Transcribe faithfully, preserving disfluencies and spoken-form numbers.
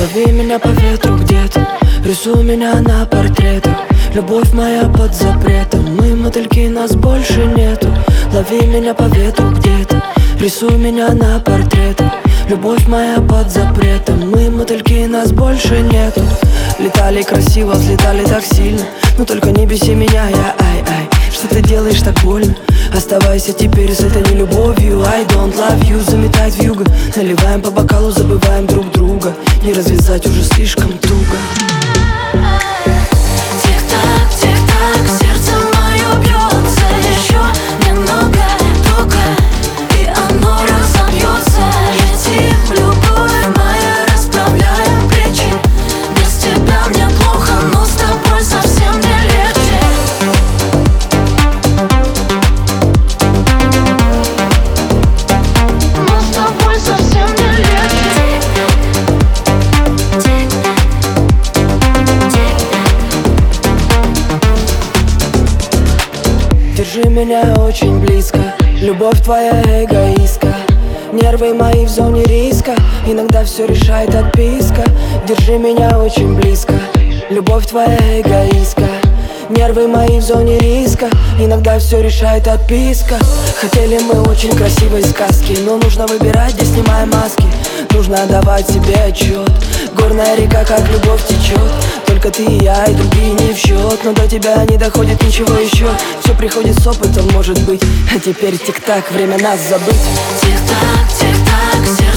Лови меня по ветру где-то, рисуй меня на портретах. Любовь моя под запретом, мы мотыльки, нас больше нету. Лови меня по ветру где-то, рисуй меня на портретах. Любовь моя под запретом, мы мотыльки, нас больше нету. Летали красиво, взлетали так сильно, но только не беси меня, я ай-ай. Что ты делаешь так больно? Оставайся теперь с этой нелюбовью. I don't love you, заметает вьюга. Наливаем по бокалу, забываем друг друга. Не развязать уже слишком туго. Тик-так, тик-так, сердце мое бьется. Еще немного тока, и оно разобьется. Летим, любовь моя, расправляем плечи. Без тебя мне плохо, но с тобой совсем не легче. Но с тобой совсем не легче. Держи меня очень близко, любовь твоя эгоистка. Нервы мои в зоне риска, иногда все решает отписка. Держи меня очень близко, любовь твоя эгоистка. Нервы мои в зоне риска, иногда все решает отписка. Хотели мы очень красивой сказки, но нужно выбирать, где снимаем маски. Нужно отдавать себе отчет, горная река, как любовь течет. Только ты и я, и другие не в счет, но до тебя не доходит ничего еще. Все приходит с опытом, может быть, а теперь тик-так, время нас забыть. Тик-так, тик-так, сердце